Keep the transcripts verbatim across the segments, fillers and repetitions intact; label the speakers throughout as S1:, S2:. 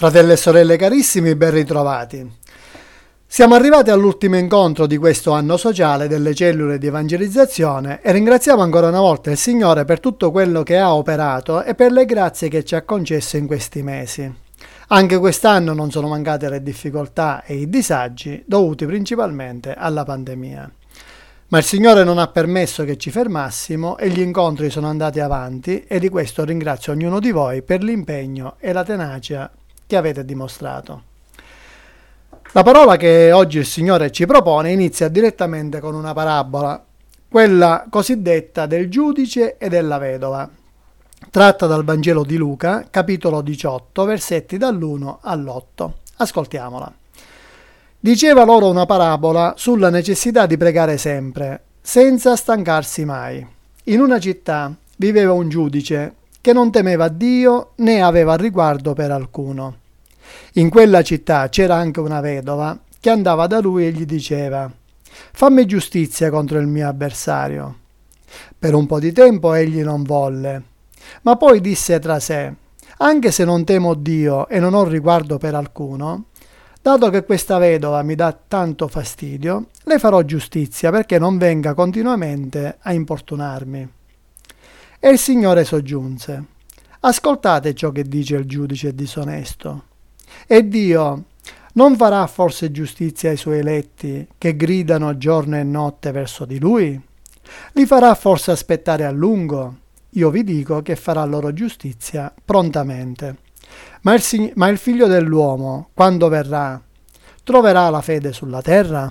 S1: Fratelli e sorelle carissimi, ben ritrovati. Siamo arrivati all'ultimo incontro di questo anno sociale delle cellule di evangelizzazione e ringraziamo ancora una volta il Signore per tutto quello che ha operato e per le grazie che ci ha concesso in questi mesi. Anche quest'anno non sono mancate le difficoltà e i disagi dovuti principalmente alla pandemia. Ma il Signore non ha permesso che ci fermassimo e gli incontri sono andati avanti e di questo ringrazio ognuno di voi per l'impegno e la tenacia che avete dimostrato. La parola che oggi il Signore ci propone inizia direttamente con una parabola, quella cosiddetta del giudice e della vedova, tratta dal Vangelo di Luca, capitolo diciotto, versetti dall'uno all'otto. Ascoltiamola. Diceva loro una parabola sulla necessità di pregare sempre, senza stancarsi mai. In una città viveva un giudice che non temeva Dio né aveva riguardo per alcuno. In quella città c'era anche una vedova che andava da lui e gli diceva: «Fammi giustizia contro il mio avversario». Per un po' di tempo egli non volle, ma poi disse tra sé: «Anche se non temo Dio e non ho riguardo per alcuno, dato che questa vedova mi dà tanto fastidio, le farò giustizia perché non venga continuamente a importunarmi». E il Signore soggiunse: «Ascoltate ciò che dice il giudice disonesto. E Dio non farà forse giustizia ai suoi eletti che gridano giorno e notte verso di Lui? Li farà forse aspettare a lungo? Io vi dico che farà loro giustizia prontamente. Ma il, ma il figlio dell'uomo, quando verrà, troverà la fede sulla terra?»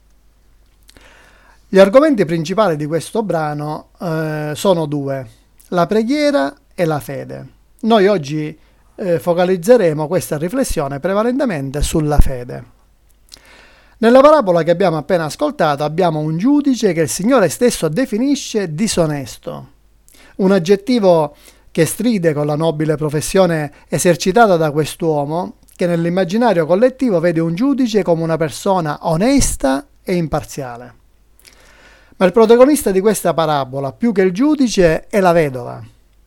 S1: Gli argomenti principali di questo brano eh, sono due: la preghiera e la fede. Noi oggi eh, focalizzeremo questa riflessione prevalentemente sulla fede. Nella parabola che abbiamo appena ascoltato abbiamo un giudice che il Signore stesso definisce disonesto, un aggettivo che stride con la nobile professione esercitata da quest'uomo che nell'immaginario collettivo vede un giudice come una persona onesta e imparziale. Ma il protagonista di questa parabola, più che il giudice, è la vedova.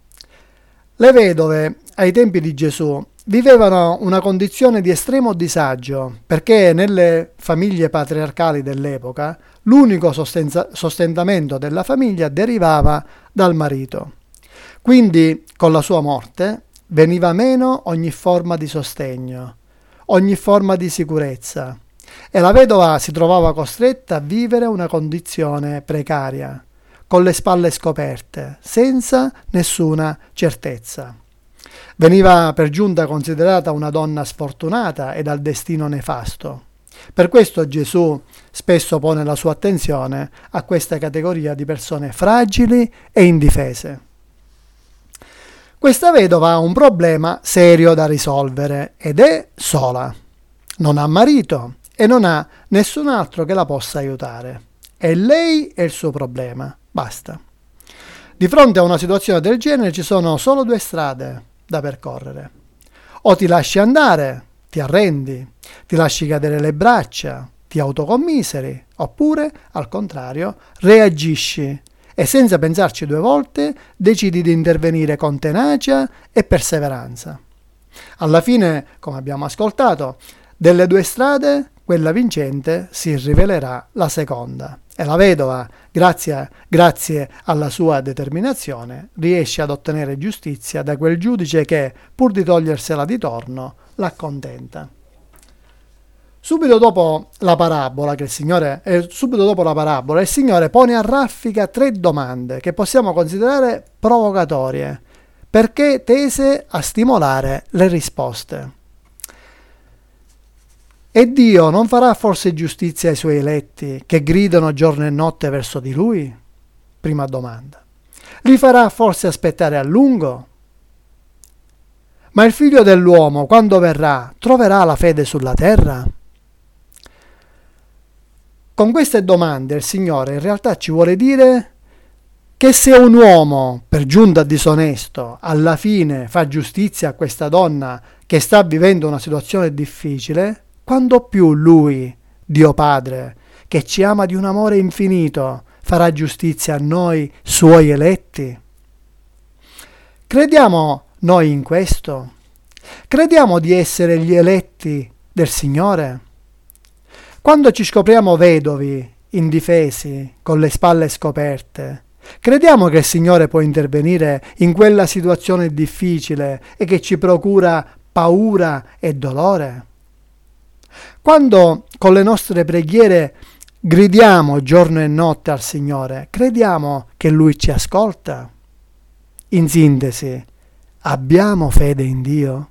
S1: Le vedove, ai tempi di Gesù, vivevano una condizione di estremo disagio, perché nelle famiglie patriarcali dell'epoca l'unico sostenza- sostentamento della famiglia derivava dal marito. Quindi, con la sua morte, veniva meno ogni forma di sostegno, ogni forma di sicurezza, e la vedova si trovava costretta a vivere una condizione precaria, con le spalle scoperte, senza nessuna certezza. Veniva per giunta considerata una donna sfortunata e dal destino nefasto. Per questo Gesù spesso pone la sua attenzione a questa categoria di persone fragili e indifese. Questa vedova ha un problema serio da risolvere ed è sola. Non ha marito e non ha nessun altro che la possa aiutare. E lei è il suo problema. Basta. Di fronte a una situazione del genere ci sono solo due strade da percorrere. O ti lasci andare, ti arrendi, ti lasci cadere le braccia, ti autocommiseri, oppure, al contrario, reagisci e senza pensarci due volte decidi di intervenire con tenacia e perseveranza. Alla fine, come abbiamo ascoltato, delle due strade, quella vincente si rivelerà la seconda. E la vedova, grazie, grazie alla sua determinazione, riesce ad ottenere giustizia da quel giudice che, pur di togliersela di torno, l'accontenta. Subito dopo la parabola, che il Signore, eh, subito dopo la parabola, il Signore pone a raffica tre domande che possiamo considerare provocatorie, perché tese a stimolare le risposte. E Dio non farà forse giustizia ai suoi eletti che gridano giorno e notte verso di Lui? Prima domanda. Li farà forse aspettare a lungo? Ma il figlio dell'uomo, quando verrà, troverà la fede sulla terra? Con queste domande il Signore in realtà ci vuole dire che se un uomo, per giunta disonesto, alla fine fa giustizia a questa donna che sta vivendo una situazione difficile, quando più Lui, Dio Padre, che ci ama di un amore infinito, farà giustizia a noi, Suoi eletti? Crediamo noi in questo? Crediamo di essere gli eletti del Signore? Quando ci scopriamo vedovi, indifesi, con le spalle scoperte, crediamo che il Signore può intervenire in quella situazione difficile e che ci procura paura e dolore? Quando con le nostre preghiere gridiamo giorno e notte al Signore, crediamo che Lui ci ascolta? In sintesi, abbiamo fede in Dio?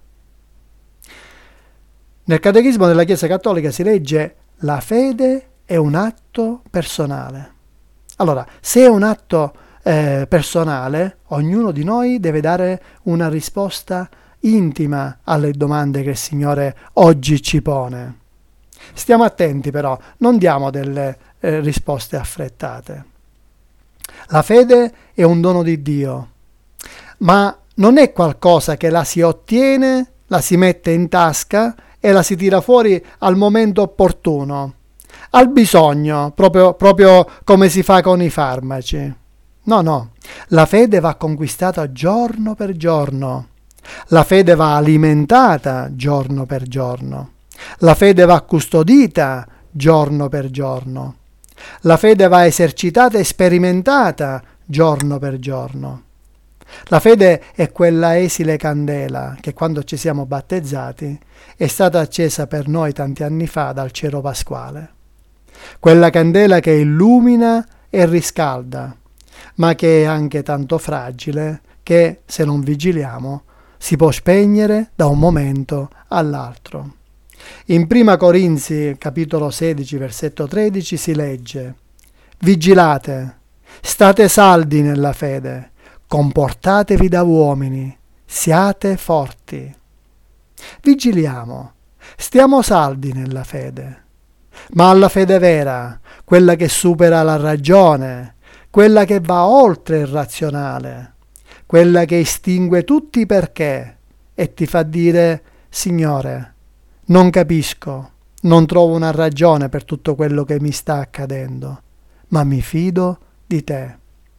S1: Nel Catechismo della Chiesa Cattolica si legge: la fede è un atto personale. Allora, se è un atto eh, personale, ognuno di noi deve dare una risposta intima alle domande che il Signore oggi ci pone. Stiamo attenti però, non diamo delle eh, risposte affrettate. La fede è un dono di Dio, ma non è qualcosa che la si ottiene, la si mette in tasca e la si tira fuori al momento opportuno, al bisogno, proprio, proprio come si fa con i farmaci. No, no, la fede va conquistata giorno per giorno. La fede va alimentata giorno per giorno. La fede va custodita giorno per giorno. La fede va esercitata e sperimentata giorno per giorno. La fede è quella esile candela che quando ci siamo battezzati è stata accesa per noi tanti anni fa dal cero pasquale. Quella candela che illumina e riscalda, ma che è anche tanto fragile che, se non vigiliamo, si può spegnere da un momento all'altro. In prima Corinzi, capitolo sedici, versetto tredici, si legge: vigilate, state saldi nella fede, comportatevi da uomini, siate forti. Vigiliamo, stiamo saldi nella fede, ma alla fede vera, quella che supera la ragione, quella che va oltre il razionale, quella che estingue tutti i perché e ti fa dire: Signore, non capisco, non trovo una ragione per tutto quello che mi sta accadendo, ma mi fido di te.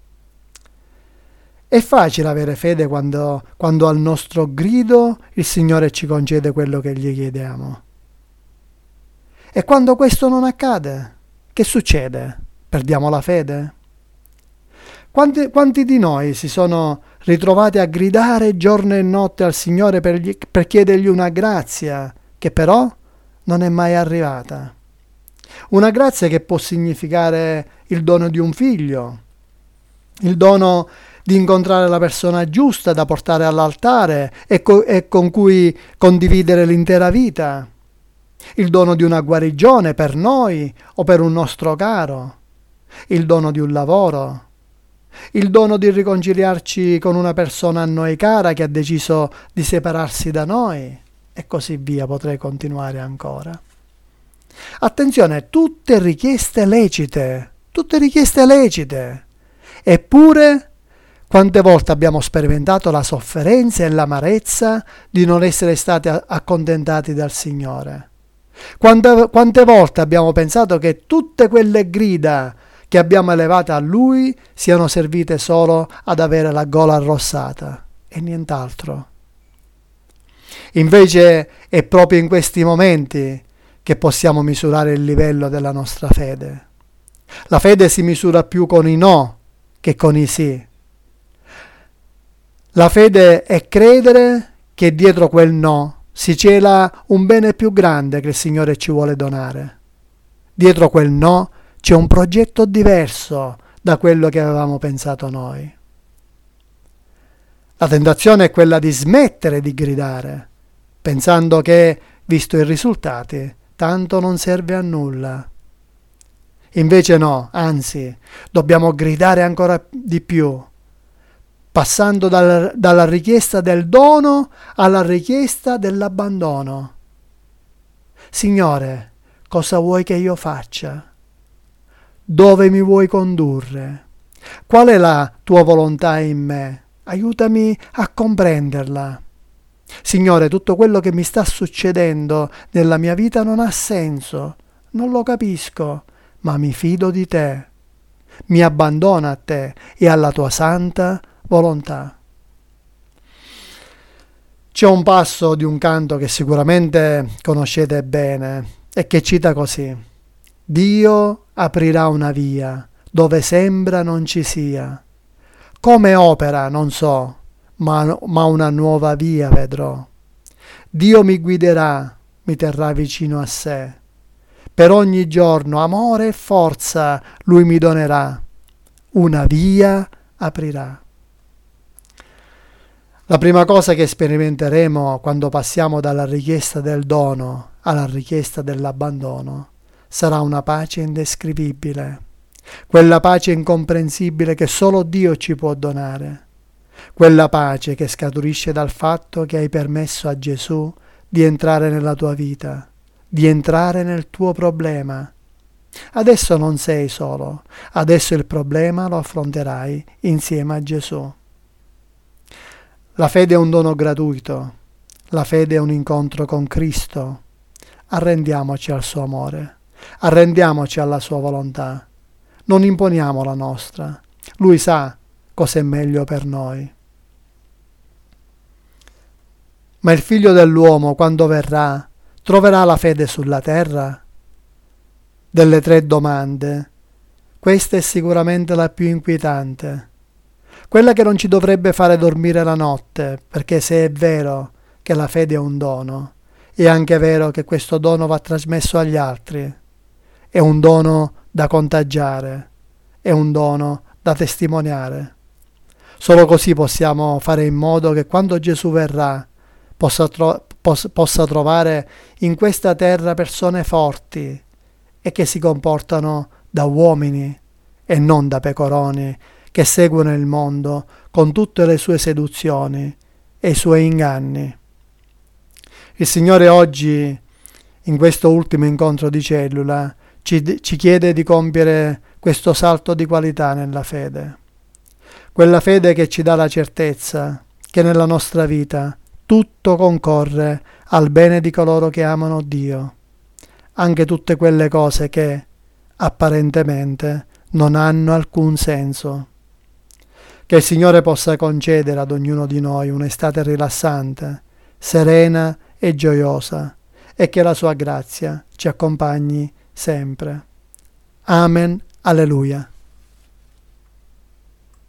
S1: È facile avere fede quando, quando al nostro grido il Signore ci concede quello che gli chiediamo. E quando questo non accade, che succede? Perdiamo la fede? Quanti, quanti di noi si sono ritrovati a gridare giorno e notte al Signore per, gli, per chiedergli una grazia che però non è mai arrivata? Una grazia che può significare il dono di un figlio, il dono di incontrare la persona giusta da portare all'altare e, co- e con cui condividere l'intera vita, il dono di una guarigione per noi o per un nostro caro, il dono di un lavoro, il dono di riconciliarci con una persona a noi cara che ha deciso di separarsi da noi, e così via, potrei continuare ancora. Attenzione, tutte richieste lecite, tutte richieste lecite. Eppure, quante volte abbiamo sperimentato la sofferenza e l'amarezza di non essere stati accontentati dal Signore? Quante, quante volte abbiamo pensato che tutte quelle grida che abbiamo elevato a Lui siano servite solo ad avere la gola arrossata e nient'altro? Invece è proprio in questi momenti che possiamo misurare il livello della nostra fede. La fede si misura più con i no che con i sì. La fede è credere che dietro quel no si cela un bene più grande che il Signore ci vuole donare. Dietro quel no c'è un progetto diverso da quello che avevamo pensato noi. La tentazione è quella di smettere di gridare, pensando che, visto i risultati, tanto non serve a nulla. Invece no, anzi, dobbiamo gridare ancora di più, passando dal, dalla richiesta del dono alla richiesta dell'abbandono. Signore, cosa vuoi che io faccia? Dove mi vuoi condurre? Qual è la tua volontà in me? Aiutami a comprenderla. Signore, tutto quello che mi sta succedendo nella mia vita non ha senso, non lo capisco, ma mi fido di te. Mi abbandono a te e alla tua santa volontà. C'è un passo di un canto che sicuramente conoscete bene e che cita così: Dio aprirà una via dove sembra non ci sia. Come opera non so, ma, ma una nuova via vedrò. Dio mi guiderà, mi terrà vicino a sé. Per ogni giorno amore e forza Lui mi donerà. Una via aprirà. La prima cosa che sperimenteremo quando passiamo dalla richiesta del dono alla richiesta dell'abbandono sarà una pace indescrivibile, quella pace incomprensibile che solo Dio ci può donare, quella pace che scaturisce dal fatto che hai permesso a Gesù di entrare nella tua vita, di entrare nel tuo problema. Adesso non sei solo, adesso il problema lo affronterai insieme a Gesù. La fede è un dono gratuito, la fede è un incontro con Cristo. Arrendiamoci al suo amore, arrendiamoci alla sua volontà, non imponiamo la nostra, Lui sa cosa è meglio per noi. Ma il figlio dell'uomo, quando verrà, troverà la fede sulla terra? Delle tre domande, questa è sicuramente la più inquietante. Quella che non ci dovrebbe fare dormire la notte, perché se è vero che la fede è un dono, è anche vero che questo dono va trasmesso agli altri. È un dono da contagiare, è un dono da testimoniare. Solo così possiamo fare in modo che quando Gesù verrà possa, tro- pos- possa trovare in questa terra persone forti e che si comportano da uomini e non da pecoroni che seguono il mondo con tutte le sue seduzioni e i suoi inganni. Il Signore oggi, in questo ultimo incontro di cellula, ci, ci chiede di compiere questo salto di qualità nella fede. Quella fede che ci dà la certezza che nella nostra vita tutto concorre al bene di coloro che amano Dio, anche tutte quelle cose che, apparentemente, non hanno alcun senso. Che il Signore possa concedere ad ognuno di noi un'estate rilassante, serena e gioiosa, e che la sua grazia ci accompagni sempre. Amen. Alleluia.